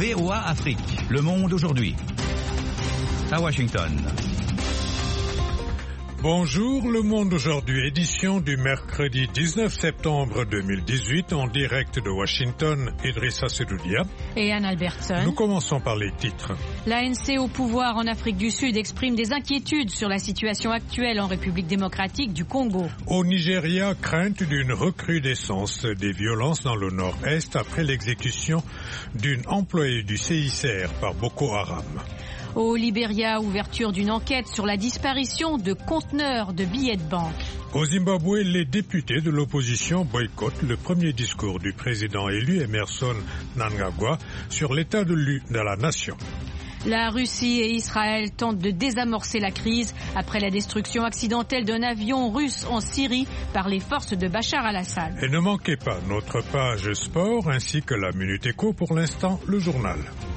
VOA Afrique, Le Monde aujourd'hui. À Washington. Bonjour, Le Monde aujourd'hui, édition du mercredi 19 septembre 2018, en direct de Washington, Idrissa Sedoudia et Anne Albertson. Nous commençons par les titres. L'ANC au pouvoir en Afrique du Sud exprime des inquiétudes sur la situation actuelle en République démocratique du Congo. Au Nigeria, crainte d'une recrudescence des violences dans le nord-est après l'exécution d'une employée du CICR par Boko Haram. Au Libéria, ouverture d'une enquête sur la disparition de conteneurs de billets de banque. Au Zimbabwe, les députés de l'opposition boycottent le premier discours du président élu Emerson Mnangagwa sur l'état de la nation. La Russie et Israël tentent de désamorcer la crise après la destruction accidentelle d'un avion russe en Syrie par les forces de Bachar al-Assad. Et ne manquez pas notre page sport ainsi que la Minute Éco, pour l'instant le journal.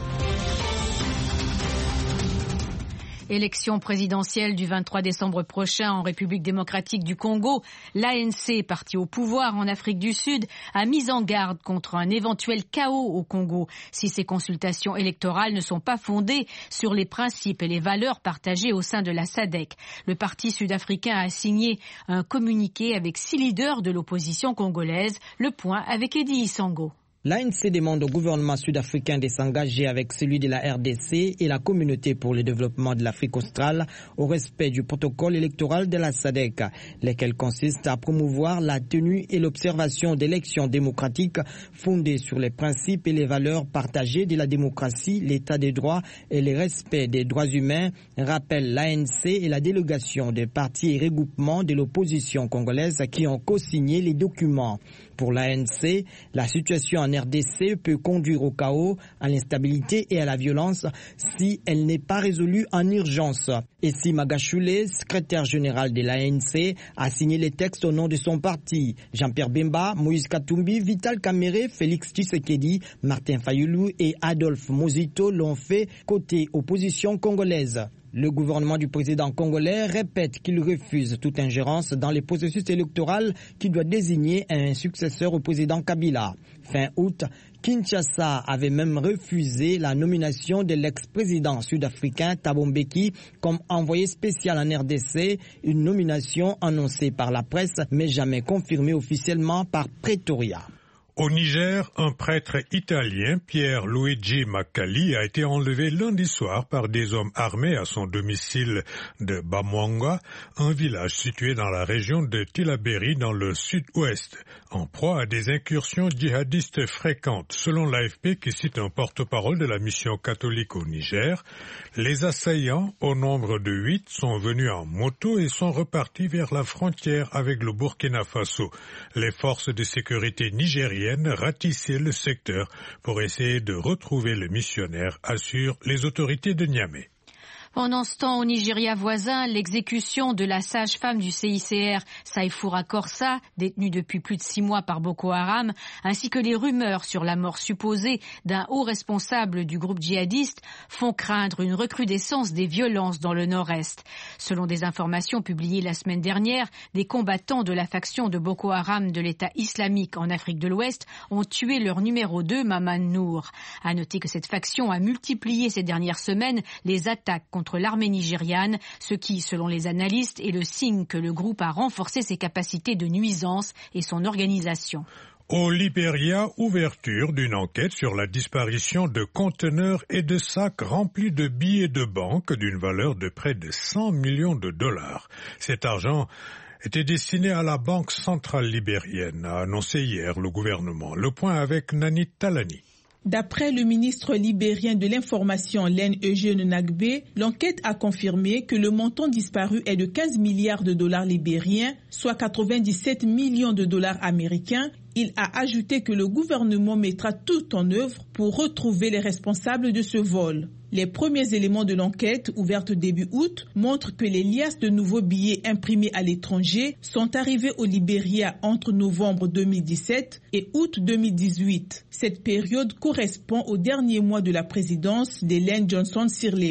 Élection présidentielle du 23 décembre prochain en République démocratique du Congo. L'ANC, parti au pouvoir en Afrique du Sud, a mis en garde contre un éventuel chaos au Congo si ces consultations électorales ne sont pas fondées sur les principes et les valeurs partagées au sein de la SADC. Le parti sud-africain a signé un communiqué avec 6 leaders de l'opposition congolaise. Le point avec Eddie Isango. L'ANC demande au gouvernement sud-africain de s'engager avec celui de la RDC et la communauté pour le développement de l'Afrique australe au respect du protocole électoral de la SADC, lesquels consistent à promouvoir la tenue et l'observation d'élections démocratiques fondées sur les principes et les valeurs partagées de la démocratie, l'état des droits et le respect des droits humains, rappelle l'ANC et la délégation des partis et regroupements de l'opposition congolaise qui ont co-signé les documents. Pour l'ANC, la situation en RDC peut conduire au chaos, à l'instabilité et à la violence si elle n'est pas résolue en urgence. Essi Magashule, secrétaire général de l'ANC, a signé les textes au nom de son parti. Jean-Pierre Bemba, Moïse Katumbi, Vital Kamerhe, Félix Tshisekedi, Martin Fayulu et Adolphe Mozito l'ont fait côté opposition congolaise. Le gouvernement du président congolais répète qu'il refuse toute ingérence dans les processus électoraux qui doit désigner un successeur au président Kabila. Fin août, Kinshasa avait même refusé la nomination de l'ex-président sud-africain Thabo Mbeki comme envoyé spécial en RDC, une nomination annoncée par la presse mais jamais confirmée officiellement par Pretoria. Au Niger, un prêtre italien, Pierre Luigi Maccali, a été enlevé lundi soir par des hommes armés à son domicile de Bamwanga, un village situé dans la région de Tillabéri dans le sud-ouest, en proie à des incursions djihadistes fréquentes. Selon l'AFP, qui cite un porte-parole de la mission catholique au Niger, les assaillants, au nombre de 8, sont venus en moto et sont repartis vers la frontière avec le Burkina Faso. Les forces de sécurité nigériennes ratisser le secteur pour essayer de retrouver le missionnaire, assurent les autorités de Niamey. Pendant ce temps, au Nigeria voisin, l'exécution de la sage-femme du CICR, Saifoura Korsa, détenue depuis plus de 6 mois par Boko Haram, ainsi que les rumeurs sur la mort supposée d'un haut responsable du groupe djihadiste font craindre une recrudescence des violences dans le nord-est. Selon des informations publiées la semaine dernière, des combattants de la faction de Boko Haram de l'État islamique en Afrique de l'Ouest ont tué leur numéro 2, Maman Nour. À noter que cette faction a multiplié ces dernières semaines les attaques contre l'armée nigériane, ce qui, selon les analystes, est le signe que le groupe a renforcé ses capacités de nuisance et son organisation. Au Libéria, ouverture d'une enquête sur la disparition de conteneurs et de sacs remplis de billets de banque d'une valeur de près de 100 millions de dollars. Cet argent était destiné à la Banque centrale libérienne, a annoncé hier le gouvernement. Le point avec Nani Talani. D'après le ministre libérien de l'Information, Len Eugène Nagbe, l'enquête a confirmé que le montant disparu est de 15 milliards de dollars libériens, soit 97 millions de dollars américains. Il a ajouté que le gouvernement mettra tout en œuvre pour retrouver les responsables de ce vol. Les premiers éléments de l'enquête, ouverte début août, montrent que les liasses de nouveaux billets imprimés à l'étranger sont arrivées au Libéria entre novembre 2017 et août 2018. Cette période correspond au dernier mois de la présidence d'Ellen Johnson Sirleaf.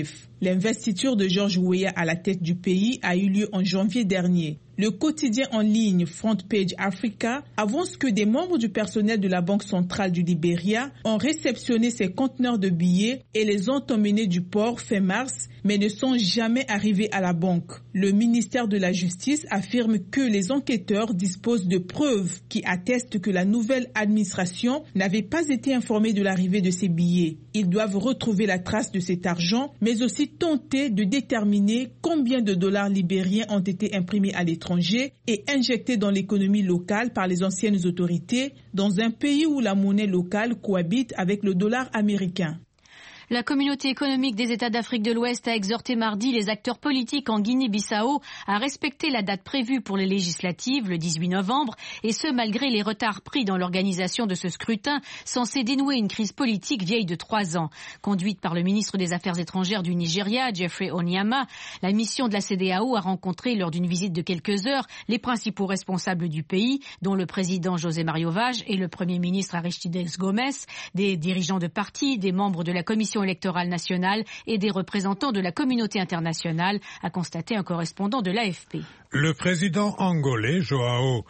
L'investiture de George Weah à la tête du pays a eu lieu en janvier dernier. Le quotidien en ligne Front Page Africa avance que des membres du personnel de la Banque centrale du Libéria ont réceptionné ces conteneurs de billets et les ont emmenés du port fin mars, mais ne sont jamais arrivés à la banque. Le ministère de la Justice affirme que les enquêteurs disposent de preuves qui attestent que la nouvelle administration n'avait pas été informée de l'arrivée de ces billets. Ils doivent retrouver la trace de cet argent, mais aussi tenter de déterminer combien de dollars libériens ont été imprimés à l'étranger et injectés dans l'économie locale par les anciennes autorités dans un pays où la monnaie locale cohabite avec le dollar américain. La communauté économique des États d'Afrique de l'Ouest a exhorté mardi les acteurs politiques en Guinée-Bissau à respecter la date prévue pour les législatives, le 18 novembre, et ce malgré les retards pris dans l'organisation de ce scrutin censé dénouer une crise politique vieille de 3 ans. Conduite par le ministre des Affaires étrangères du Nigeria, Geoffrey Onyeama, la mission de la CEDEAO a rencontré lors d'une visite de quelques heures les principaux responsables du pays, dont le président José Mario Vaz et le premier ministre Aristides Gomes, des dirigeants de partis, des membres de la commission électorale nationale et des représentants de la communauté internationale, a constaté un correspondant de l'AFP. Le président angolais João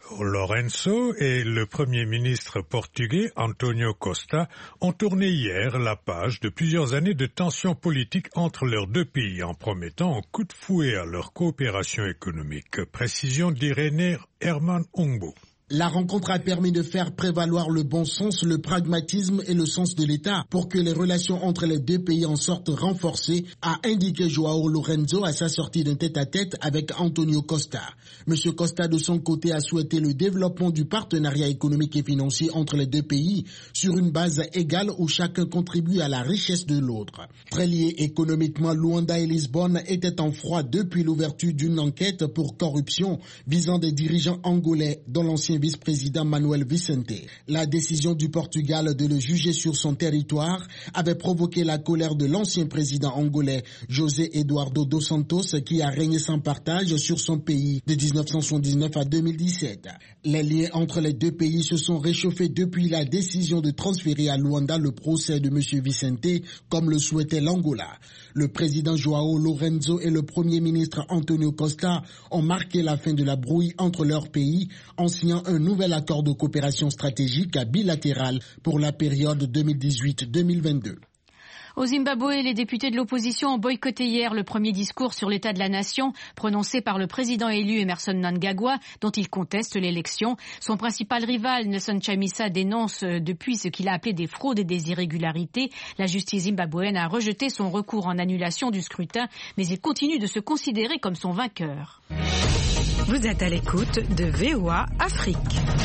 Lourenço et le premier ministre portugais António Costa ont tourné hier la page de plusieurs années de tensions politiques entre leurs deux pays en promettant un coup de fouet à leur coopération économique. Précision d'Irénée Herman Ongbo. La rencontre a permis de faire prévaloir le bon sens, le pragmatisme et le sens de l'État pour que les relations entre les deux pays en sortent renforcées, a indiqué João Lourenço à sa sortie d'un tête-à-tête avec António Costa. Monsieur Costa, de son côté, a souhaité le développement du partenariat économique et financier entre les deux pays sur une base égale où chacun contribue à la richesse de l'autre. Très liés économiquement, Luanda et Lisbonne étaient en froid depuis l'ouverture d'une enquête pour corruption visant des dirigeants angolais dont l'ancien vice-président Manuel Vicente. La décision du Portugal de le juger sur son territoire avait provoqué la colère de l'ancien président angolais José Eduardo dos Santos qui a régné sans partage sur son pays de 1979 à 2017. Les liens entre les deux pays se sont réchauffés depuis la décision de transférer à Luanda le procès de M. Vicente comme le souhaitait l'Angola. Le président João Lourenço et le premier ministre António Costa ont marqué la fin de la brouille entre leurs pays en signant un nouvel accord de coopération stratégique bilatéral pour la période 2018-2022. Au Zimbabwe, les députés de l'opposition ont boycotté hier le premier discours sur l'état de la nation prononcé par le président élu Emmerson Mnangagwa, dont il conteste l'élection. Son principal rival, Nelson Chamisa, dénonce depuis ce qu'il a appelé des fraudes et des irrégularités. La justice zimbabwéenne a rejeté son recours en annulation du scrutin, mais il continue de se considérer comme son vainqueur. Vous êtes à l'écoute de VOA Afrique.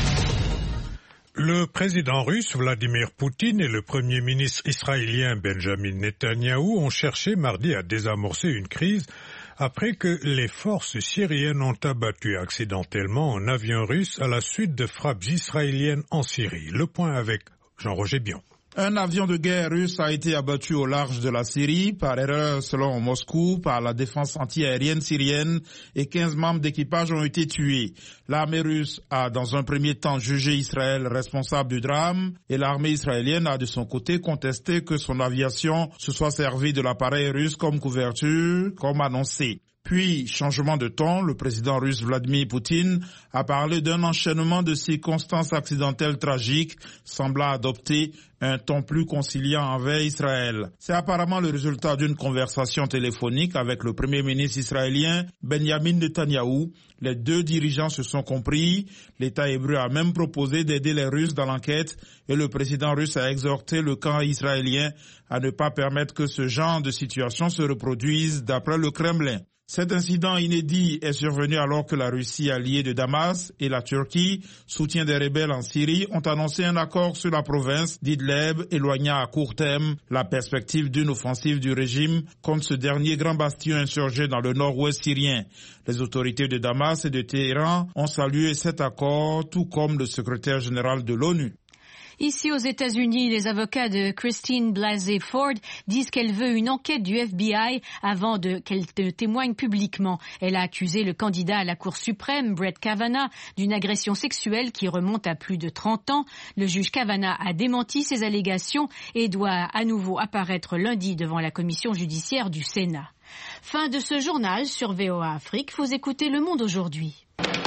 Le président russe Vladimir Poutine et le premier ministre israélien Benjamin Netanyahou ont cherché mardi à désamorcer une crise après que les forces syriennes ont abattu accidentellement un avion russe à la suite de frappes israéliennes en Syrie. Le point avec Jean-Roger Bion. Un avion de guerre russe a été abattu au large de la Syrie, par erreur selon Moscou, par la défense antiaérienne syrienne et 15 membres d'équipage ont été tués. L'armée russe a dans un premier temps jugé Israël responsable du drame et l'armée israélienne a de son côté contesté que son aviation se soit servie de l'appareil russe comme couverture, comme annoncé. Puis, changement de ton, le président russe Vladimir Poutine a parlé d'un enchaînement de circonstances accidentelles tragiques, semblant adopter un ton plus conciliant envers Israël. C'est apparemment le résultat d'une conversation téléphonique avec le premier ministre israélien Benjamin Netanyahou. Les deux dirigeants se sont compris. L'État hébreu a même proposé d'aider les Russes dans l'enquête et le président russe a exhorté le camp israélien à ne pas permettre que ce genre de situation se reproduise d'après le Kremlin. Cet incident inédit est survenu alors que la Russie alliée de Damas et la Turquie, soutien des rebelles en Syrie, ont annoncé un accord sur la province d'Idleb, éloignant à court terme la perspective d'une offensive du régime contre ce dernier grand bastion insurgé dans le nord-ouest syrien. Les autorités de Damas et de Téhéran ont salué cet accord, tout comme le secrétaire général de l'ONU. Ici aux États-Unis, les avocats de Christine Blasey Ford disent qu'elle veut une enquête du FBI avant qu'elle témoigne publiquement. Elle a accusé le candidat à la Cour suprême, Brett Kavanaugh, d'une agression sexuelle qui remonte à plus de 30 ans. Le juge Kavanaugh a démenti ces allégations et doit à nouveau apparaître lundi devant la commission judiciaire du Sénat. Fin de ce journal sur VOA Afrique. Vous écoutez Le Monde aujourd'hui.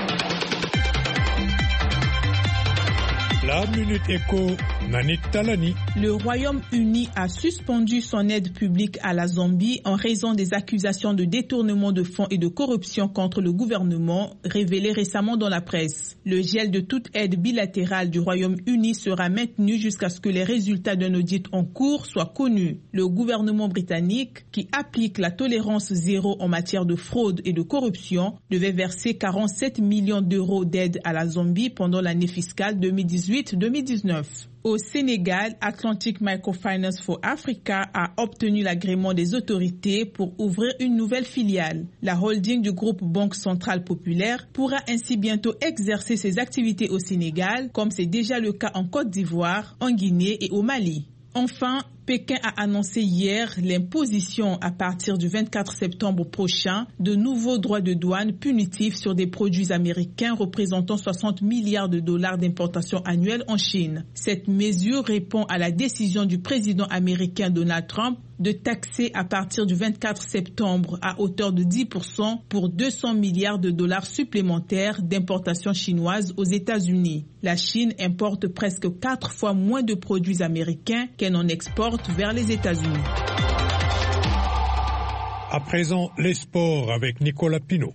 La Minute Éco, Nanit Talani. Le Royaume-Uni a suspendu son aide publique à la Zambie en raison des accusations de détournement de fonds et de corruption contre le gouvernement révélées récemment dans la presse. Le gel de toute aide bilatérale du Royaume-Uni sera maintenu jusqu'à ce que les résultats d'un audit en cours soient connus. Le gouvernement britannique, qui applique la tolérance zéro en matière de fraude et de corruption, devait verser 47 millions d'euros d'aide à la Zambie pendant l'année fiscale 2018-2019. Au Sénégal, Atlantic Microfinance for Africa a obtenu l'agrément des autorités pour ouvrir une nouvelle filiale. La holding du groupe Banque Centrale Populaire pourra ainsi bientôt exercer ses activités au Sénégal, comme c'est déjà le cas en Côte d'Ivoire, en Guinée et au Mali. Enfin, Pékin a annoncé hier l'imposition à partir du 24 septembre prochain de nouveaux droits de douane punitifs sur des produits américains représentant 60 milliards de dollars d'importation annuelle en Chine. Cette mesure répond à la décision du président américain Donald Trump de taxer à partir du 24 septembre à hauteur de 10% pour 200 milliards de dollars supplémentaires d'importation chinoise aux États-Unis. La Chine importe presque 4 fois moins de produits américains qu'elle en exporte vers les États-Unis. À présent, les sports avec Nicolas Pinault.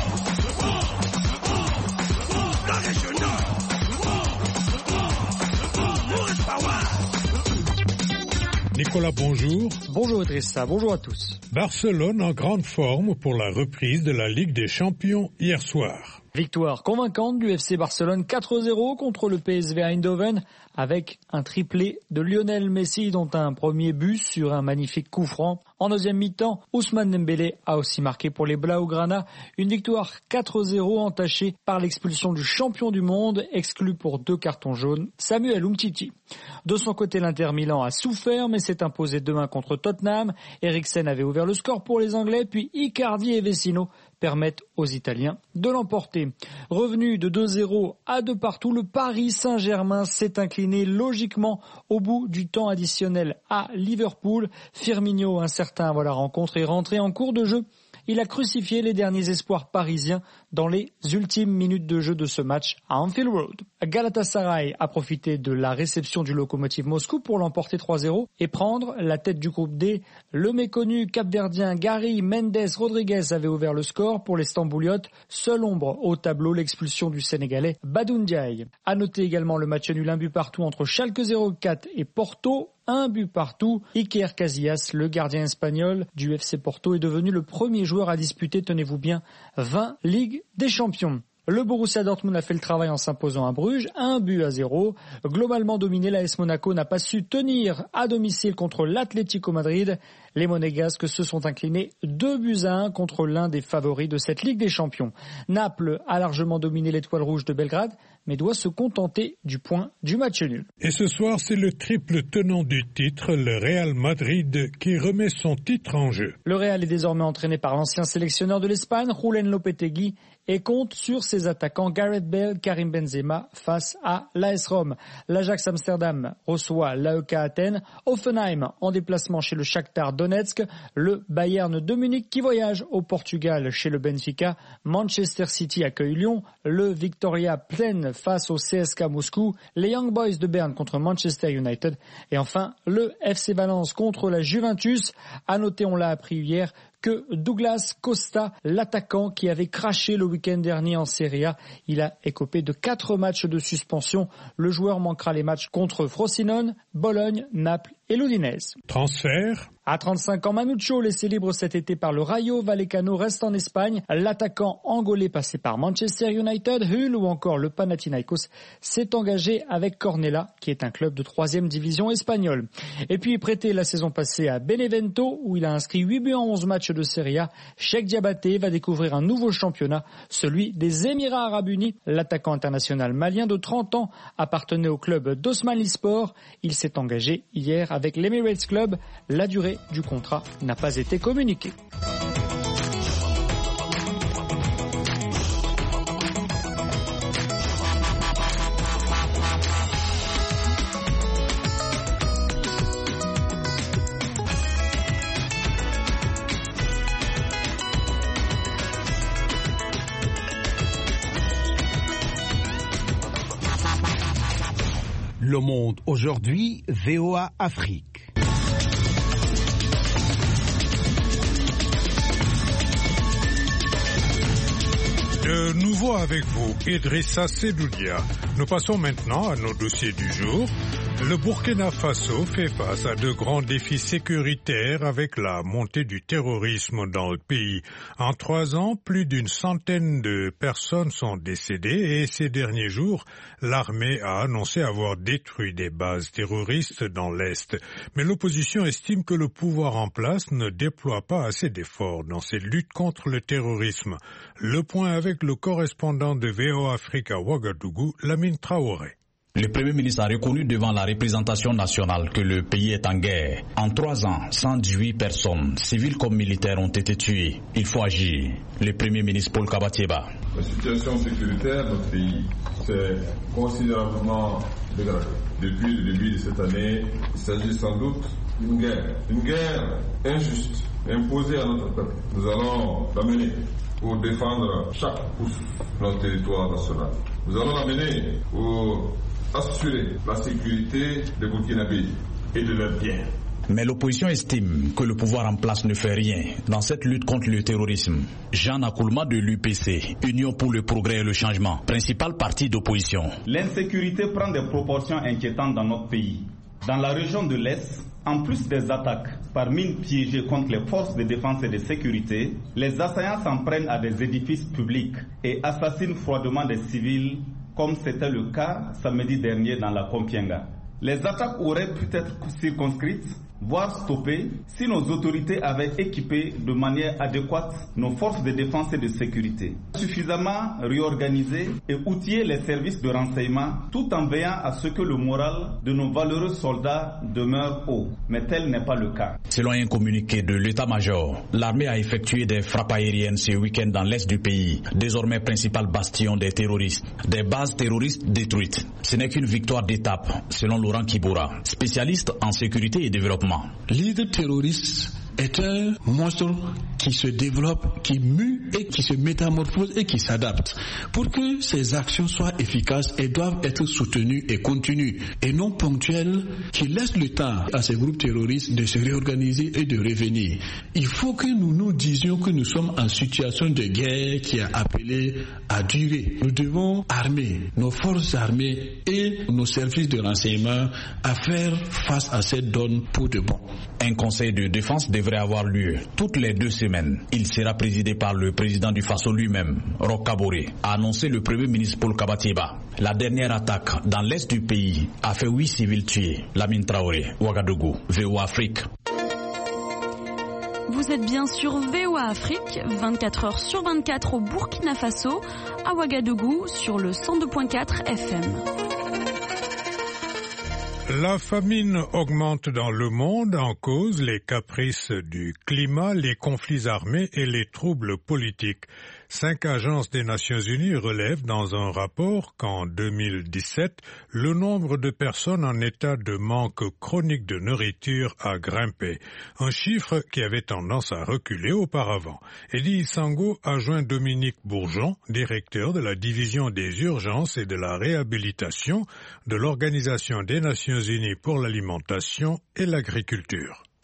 Nicolas, bonjour. Bonjour Idrissa, bonjour à tous. Barcelone en grande forme pour la reprise de la Ligue des Champions hier soir. Victoire convaincante du FC Barcelone 4-0 contre le PSV Eindhoven avec un triplé de Lionel Messi dont un premier but sur un magnifique coup franc. En deuxième mi-temps, Ousmane Dembélé a aussi marqué pour les Blaugrana. Une victoire 4-0 entachée par l'expulsion du champion du monde, exclu pour 2 cartons jaunes, Samuel Umtiti. De son côté, l'Inter Milan a souffert mais s'est imposé 2-1 contre Tottenham. Eriksen avait ouvert le score pour les Anglais, puis Icardi et Vecino permettent aux Italiens de l'emporter. Revenu de 2-0 à 2 partout, le Paris Saint-Germain s'est incliné logiquement au bout du temps additionnel à Liverpool. Firmino, incertain avant la rencontre, est rentré en cours de jeu. Il a crucifié les derniers espoirs parisiens dans les ultimes minutes de jeu de ce match à Anfield Road. Galatasaray a profité de la réception du Lokomotiv Moscou pour l'emporter 3-0 et prendre la tête du groupe D. Le méconnu capverdien Gary Mendes Rodriguez avait ouvert le score pour les Stambouliotes. Seule ombre au tableau, l'expulsion du Sénégalais Badoun Ndiaye. À noter également le match nul 1 but partout entre Schalke 04 et Porto. 1 but partout. Iker Casillas, le gardien espagnol du FC Porto, est devenu le premier joueur à disputer, tenez-vous bien, 20 Ligues des Champions. Le Borussia Dortmund a fait le travail en s'imposant à Bruges, 1-0. Globalement dominé, l'AS Monaco n'a pas su tenir à domicile contre l'Atlético Madrid. Les Monégasques se sont inclinés 2-1 contre l'un des favoris de cette Ligue des Champions. Naples a largement dominé l'Étoile Rouge de Belgrade, mais doit se contenter du point du match nul. Et ce soir, c'est le triple tenant du titre, le Real Madrid, qui remet son titre en jeu. Le Real est désormais entraîné par l'ancien sélectionneur de l'Espagne, Julen Lopetegui, et compte sur ses attaquants Gareth Bale, Karim Benzema face à l'AS Rome. L'Ajax Amsterdam reçoit l'AEK Athènes, Hoffenheim en déplacement chez le Shakhtar Donetsk, le Bayern de Munich qui voyage au Portugal chez le Benfica, Manchester City accueille Lyon, le Victoria Plzen face au CSKA Moscou, les Young Boys de Berne contre Manchester United et enfin le FC Valence contre la Juventus. À noter, on l'a appris hier, que Douglas Costa, l'attaquant qui avait craché le week-end dernier en Serie A, il a écopé de 4 matchs de suspension. Le joueur manquera les matchs contre Frosinone, Bologne, Naples et l'Udinese. Transfert. À 35 ans, Manucho, laissé libre cet été par le Rayo Vallecano, reste en Espagne. L'attaquant angolais passé par Manchester United, Hull ou encore le Panathinaikos s'est engagé avec Cornella, qui est un club de 3e division espagnole. Et puis prêté la saison passée à Benevento, où il a inscrit 8 buts en 11 matchs de Serie A, Cheikh Diabaté va découvrir un nouveau championnat, celui des Émirats Arabes Unis. L'attaquant international malien de 30 ans appartenait au club d'Osmanispor. Il s'est engagé hier avec l'Emirates Club. La durée du contrat n'a pas été communiquée. Le Monde aujourd'hui, VOA Afrique. De nouveau avec vous, Idrissa Sedoudia. Nous passons maintenant à nos dossiers du jour. Le Burkina Faso fait face à de grands défis sécuritaires avec la montée du terrorisme dans le pays. En 3 ans, plus d'une centaine de personnes sont décédées et ces derniers jours, l'armée a annoncé avoir détruit des bases terroristes dans l'Est. Mais l'opposition estime que le pouvoir en place ne déploie pas assez d'efforts dans cette lutte contre le terrorisme. Le point avec le correspondant de VOA Afrique à Ouagadougou, Lamine Traoré. Le Premier ministre a reconnu devant la représentation nationale que le pays est en guerre. En 3 ans, 118 personnes, civiles comme militaires, ont été tuées. Il faut agir. Le Premier ministre Paul Kabatieba. La situation sécuritaire de notre pays s'est considérablement dégradée. Depuis le début de cette année, il s'agit sans doute d'une guerre injuste, imposée à notre peuple. Nous allons la mener pour défendre chaque pouce de notre territoire national. Nous allons la mener pour assurer la sécurité des Burkinabés et de leurs biens. Mais l'opposition estime que le pouvoir en place ne fait rien dans cette lutte contre le terrorisme. Jean Akoulma de l'UPC, Union pour le progrès et le changement, principal parti d'opposition. L'insécurité prend des proportions inquiétantes dans notre pays. Dans la région de l'Est, en plus des attaques par mines piégées contre les forces de défense et de sécurité, les assaillants s'en prennent à des édifices publics et assassinent froidement des civils, comme c'était le cas samedi dernier dans la Kompienga. Les attaques auraient pu être circonscrites, voire stoppées, si nos autorités avaient équipé de manière adéquate nos forces de défense et de sécurité, suffisamment réorganisé et outillé les services de renseignement, tout en veillant à ce que le moral de nos valeureux soldats demeure haut. Mais tel n'est pas le cas. Selon un communiqué de l'état-major, l'armée a effectué des frappes aériennes ce week-end dans l'est du pays, désormais principal bastion des terroristes. Des bases terroristes détruites. Ce n'est qu'une victoire d'étape, selon Laurent Kiboura, spécialiste en sécurité et développement. L'idée terroriste est un monstre qui se développe, qui mue et qui se métamorphose et qui s'adapte. Pour que ces actions soient efficaces, elles doivent être soutenues et continues et non ponctuelles, qui laissent le temps à ces groupes terroristes de se réorganiser et de revenir. Il faut que nous nous disions que nous sommes en situation de guerre qui a appelé à durer. Nous devons armer nos forces armées et nos services de renseignement à faire face à cette donne pour de bon. Un conseil de défense devrait avoir lieu toutes les 2 semaines. Il sera présidé par le président du Faso lui-même, Roch Kaboré, a annoncé le Premier ministre Paul Kabatieba. La dernière attaque dans l'est du pays a fait 8 civils tués. Lamine Traoré, Ouagadougou, VOA Afrique. Vous êtes bien sur VOA Afrique, 24 heures sur 24 au Burkina Faso, à Ouagadougou sur le 102.4 FM. La famine augmente dans le monde, en cause les caprices du climat, les conflits armés et les troubles politiques. 5 agences des Nations Unies relèvent dans un rapport qu'en 2017, le nombre de personnes en état de manque chronique de nourriture a grimpé, un chiffre qui avait tendance à reculer auparavant. Eddie Sango a joint Dominique Bourgeon, directeur de la division des urgences et de la réhabilitation de l'Organisation des Nations Unies pour l'alimentation et l'agriculture.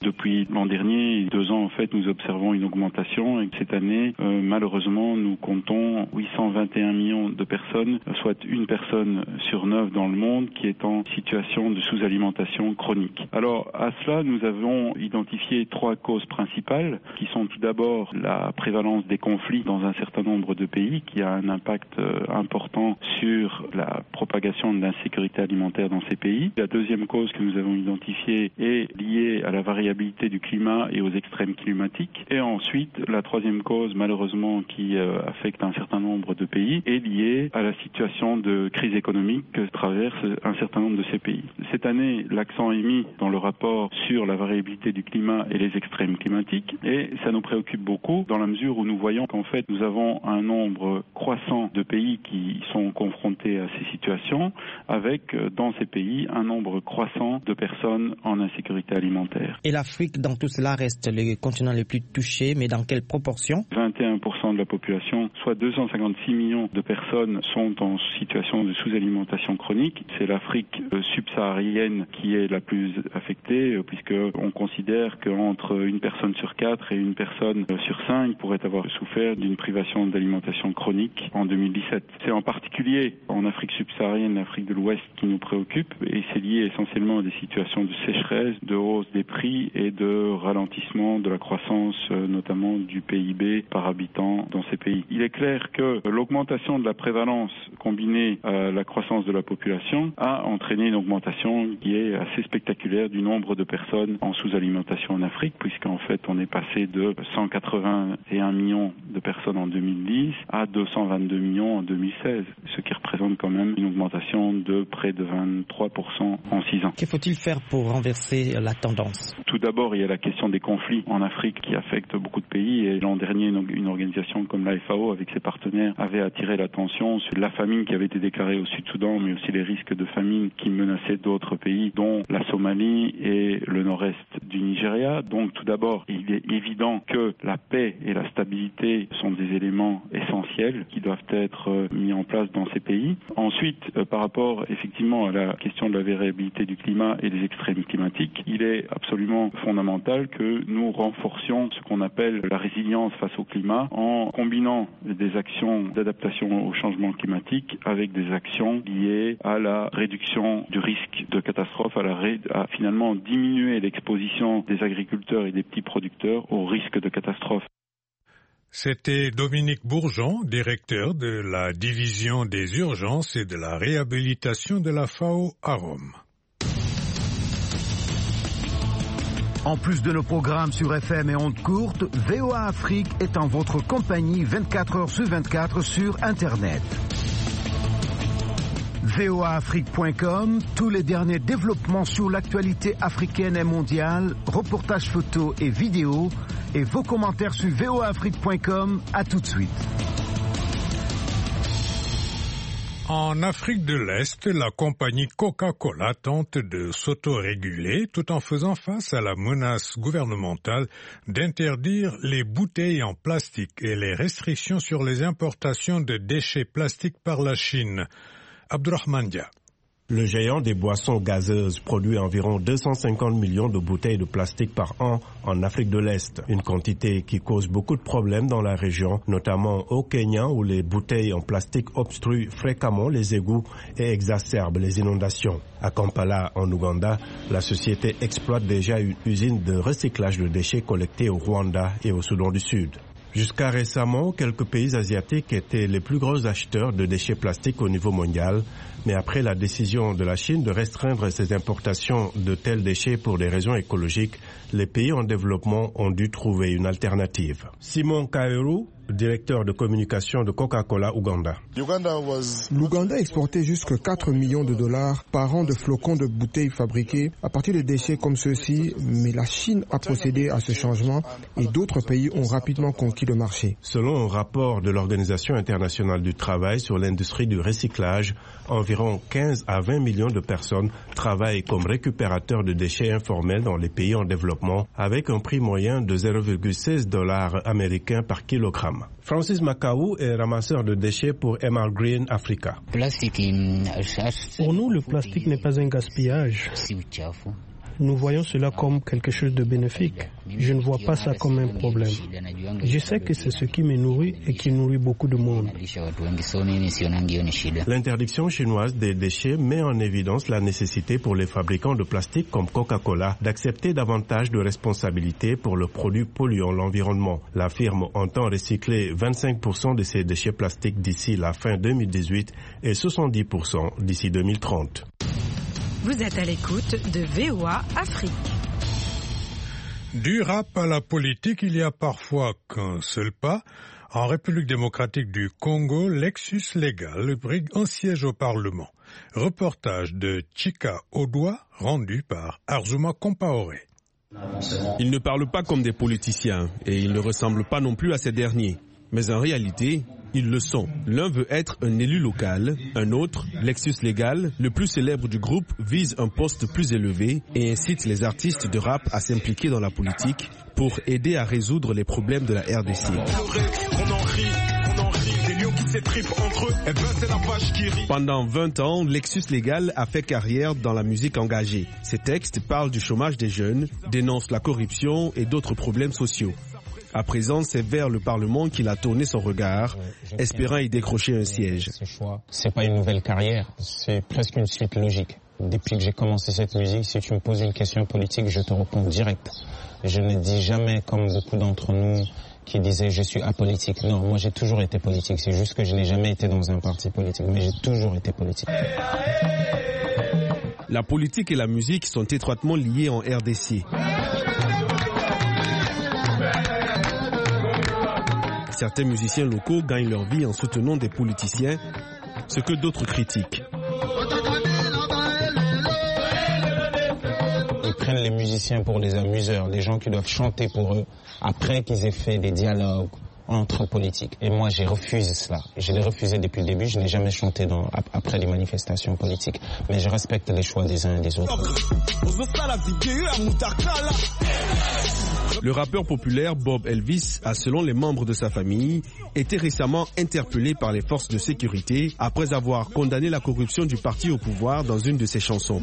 Depuis l'an dernier, 2 ans en fait, nous observons une augmentation et cette année, malheureusement, nous comptons 821 millions de personnes, soit une personne sur 9 dans le monde qui est en situation de sous-alimentation chronique. Alors à cela, nous avons identifié 3 causes principales qui sont tout d'abord la prévalence des conflits dans un certain nombre de pays qui a un impact important sur la propagation de l'insécurité alimentaire dans ces pays. La deuxième cause que nous avons identifiée est liée à la variabilité du climat et aux extrêmes climatiques. Et ensuite, la troisième cause, malheureusement, qui affecte un certain nombre de pays, est liée à la situation de crise économique que traverse un certain nombre de ces pays. Cette année, l'accent est mis dans le rapport sur la variabilité du climat et les extrêmes climatiques, et ça nous préoccupe beaucoup dans la mesure où nous voyons qu'en fait, nous avons un nombre croissant de pays qui sont confrontés à ces situations, avec dans ces pays un nombre croissant de personnes en insécurité alimentaire. Et l'Afrique, dans tout cela, reste le continent le plus touché, mais dans quelle proportion ? 21% de la population, soit 256 millions de personnes, sont en situation de sous-alimentation chronique. C'est l'Afrique subsaharienne qui est la plus affectée, puisqu'on considère qu'entre une personne sur 4 et une personne sur 5 pourrait avoir souffert d'une privation d'alimentation chronique en 2017. C'est en particulier en Afrique subsaharienne, l'Afrique de l'Ouest qui nous préoccupe, et c'est lié essentiellement à des situations de sécheresse, de hausse des prix et de ralentissement de la croissance, notamment du PIB par habitant dans ces pays. Il est clair que l'augmentation de la prévalence combinée à la croissance de la population a entraîné une augmentation qui est assez spectaculaire du nombre de personnes en sous-alimentation en Afrique, puisqu'en fait on est passé de 181 millions de personnes en 2010 à 222 millions en 2016, ce qui représente quand même une augmentation de près de 23% en 6 ans. Que faut-il faire pour renverser la tendance ? Tout d'abord, il y a la question des conflits en Afrique qui affectent beaucoup de pays, et l'an dernier, une organisation comme la FAO avec ses partenaires avait attiré l'attention sur la famine qui avait été déclarée au Sud-Soudan, mais aussi les risques de famine qui menaçaient d'autres pays, dont la Somalie et le nord-est du Nigeria. Donc tout d'abord, il est évident que la paix et la stabilité sont des éléments essentiels qui doivent être mis en place dans ces pays. Ensuite, par rapport effectivement à la question de la variabilité du climat et des extrêmes climatiques, il est absolument fondamental que nous renforcions ce qu'on appelle la résilience face au climat en combinant des actions d'adaptation au changement climatique avec des actions liées à la réduction du risque de catastrophe, à finalement diminuer l'exposition des agriculteurs et des petits producteurs au risque de catastrophe. C'était Dominique Bourgeon, directeur de la division des urgences et de la réhabilitation de la FAO à Rome. En plus de nos programmes sur FM et ondes courtes, VOA Afrique est en votre compagnie 24 heures sur 24 sur Internet. voaafrique.com, tous les derniers développements sur l'actualité africaine et mondiale, reportages photos et vidéos, et vos commentaires sur voaafrique.com. À tout de suite. En Afrique de l'Est, la compagnie Coca-Cola tente de s'autoréguler tout en faisant face à la menace gouvernementale d'interdire les bouteilles en plastique et les restrictions sur les importations de déchets plastiques par la Chine. Abdurrahman Dia. Le géant des boissons gazeuses produit environ 250 millions de bouteilles de plastique par an en Afrique de l'Est, une quantité qui cause beaucoup de problèmes dans la région, notamment au Kenya où les bouteilles en plastique obstruent fréquemment les égouts et exacerbent les inondations. À Kampala, en Ouganda, la société exploite déjà une usine de recyclage de déchets collectés au Rwanda et au Soudan du Sud. Jusqu'à récemment, quelques pays asiatiques étaient les plus gros acheteurs de déchets plastiques au niveau mondial, mais après la décision de la Chine de restreindre ses importations de tels déchets pour des raisons écologiques, les pays en développement ont dû trouver une alternative. Simon Kaeru, directeur de communication de Coca-Cola Ouganda. L'Ouganda exportait jusqu'à 4 millions de dollars par an de flocons de bouteilles fabriqués à partir de déchets comme ceux-ci, mais la Chine a procédé à ce changement et d'autres pays ont rapidement conquis le marché. Selon un rapport de l'Organisation internationale du travail sur l'industrie du recyclage, environ 15 à 20 millions de personnes travaillent comme récupérateurs de déchets informels dans les pays en développement avec un prix moyen de 0,16 $ américains par kilogramme. Francis Makaou est ramasseur de déchets pour MR Green Africa. Pour nous, le plastique n'est pas un gaspillage. Nous voyons cela comme quelque chose de bénéfique. Je ne vois pas ça comme un problème. Je sais que c'est ce qui me nourrit et qui nourrit beaucoup de monde. L'interdiction chinoise des déchets met en évidence la nécessité pour les fabricants de plastique comme Coca-Cola d'accepter davantage de responsabilités pour le produit polluant l'environnement. La firme entend recycler 25% de ses déchets plastiques d'ici la fin 2018 et 70% d'ici 2030. Vous êtes à l'écoute de VOA Afrique. Du rap à la politique, il y a parfois qu'un seul pas. En République démocratique du Congo, Lexus Legal brigue un siège au Parlement. Reportage de Chika Odwa, rendu par Arzuma Compaoré. Ils ne parlent pas comme des politiciens et ils ne ressemblent pas non plus à ces derniers. Mais en réalité, ils le sont. L'un veut être un élu local, un autre, Lexus Legal, le plus célèbre du groupe, vise un poste plus élevé et incite les artistes de rap à s'impliquer dans la politique pour aider à résoudre les problèmes de la RDC. Pendant 20 ans, Lexus Legal a fait carrière dans la musique engagée. Ses textes parlent du chômage des jeunes, dénoncent la corruption et d'autres problèmes sociaux. À présent, c'est vers le Parlement qu'il a tourné son regard, espérant y décrocher un siège. C'est pas une nouvelle carrière, c'est presque une suite logique. Depuis que j'ai commencé cette musique, si tu me poses une question politique, je te réponds direct. Je ne dis jamais, comme beaucoup d'entre nous qui disaient je suis apolitique. Non, moi j'ai toujours été politique. C'est juste que je n'ai jamais été dans un parti politique, mais j'ai toujours été politique. La politique et la musique sont étroitement liées en RDC. Certains musiciens locaux gagnent leur vie en soutenant des politiciens, ce que d'autres critiquent. Ils prennent les musiciens pour des amuseurs, des gens qui doivent chanter pour eux, après qu'ils aient fait des dialogues entre politiques. Et moi, j'ai refusé cela. Je l'ai refusé depuis le début. Je n'ai jamais chanté après des manifestations politiques. Mais je respecte les choix des uns et des autres. Le rappeur populaire Bob Elvis a, selon les membres de sa famille, été récemment interpellé par les forces de sécurité après avoir condamné la corruption du parti au pouvoir dans une de ses chansons.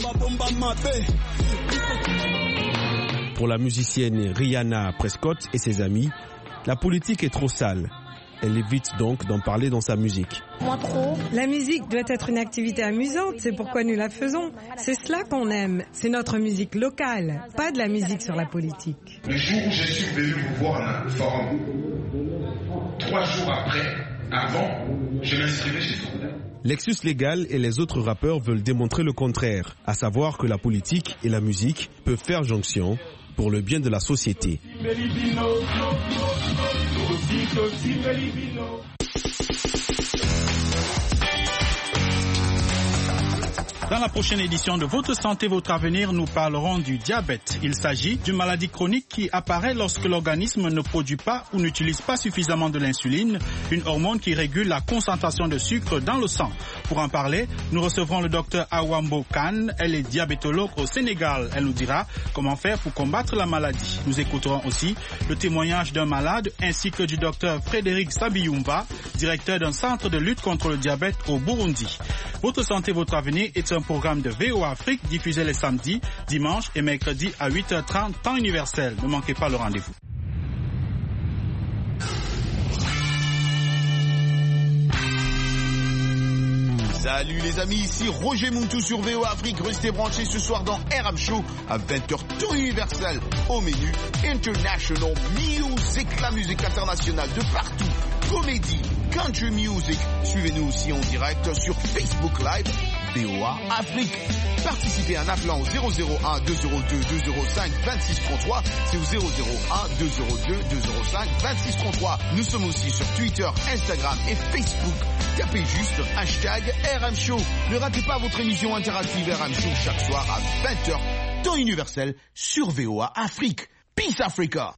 Pour la musicienne Rihanna Prescott et ses amis, la politique est trop sale. Elle évite donc d'en parler dans sa musique. Moi trop. La musique doit être une activité amusante, c'est pourquoi nous la faisons. C'est cela qu'on aime, c'est notre musique locale, pas de la musique sur la politique. Le jour où je suis venu vous voir en forum, 3 jours avant, je m'inscrivais chez vous. Lexus Legal et les autres rappeurs veulent démontrer le contraire, à savoir que la politique et la musique peuvent faire jonction pour le bien de la société. Dans la prochaine édition de Votre Santé, Votre Avenir, nous parlerons du diabète. Il s'agit d'une maladie chronique qui apparaît lorsque l'organisme ne produit pas ou n'utilise pas suffisamment de l'insuline, une hormone qui régule la concentration de sucre dans le sang. Pour en parler, nous recevrons le docteur Awambo Kane. Elle est diabétologue au Sénégal. Elle nous dira comment faire pour combattre la maladie. Nous écouterons aussi le témoignage d'un malade ainsi que du docteur Frédéric Sabiyumba, directeur d'un centre de lutte contre le diabète au Burundi. Votre Santé, Votre Avenir est un programme de VOA Afrique diffusé les samedis, dimanches et mercredis à 8h30 temps universel. Ne manquez pas le rendez-vous. Salut les amis, ici Roger Muntu sur VOA Afrique. Restez branchés ce soir dans RM Show à 20h temps universel. Au menu International Music, la musique internationale de partout. Comédie, country music. Suivez-nous aussi en direct sur Facebook Live VOA Afrique. Participez en appelant au 001 202 205 2633. C'est au 001 202 205 2633. Nous sommes aussi sur Twitter, Instagram et Facebook. Tapez juste hashtag RM Show. Ne ratez pas votre émission interactive RM Show chaque soir à 20h, temps universel sur VOA Afrique. Peace Africa!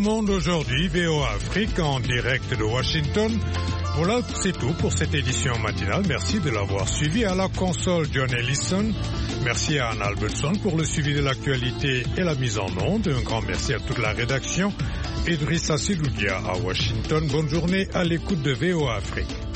monde aujourd'hui, VOA Afrique en direct de Washington. Voilà, c'est tout pour cette édition matinale. Merci de l'avoir suivi. À la console, John Ellison. Merci à Anne Albertson pour le suivi de l'actualité et la mise en onde. Un grand merci à toute la rédaction. Idrissa Sidoudia à Washington. Bonne journée à l'écoute de VOA Afrique.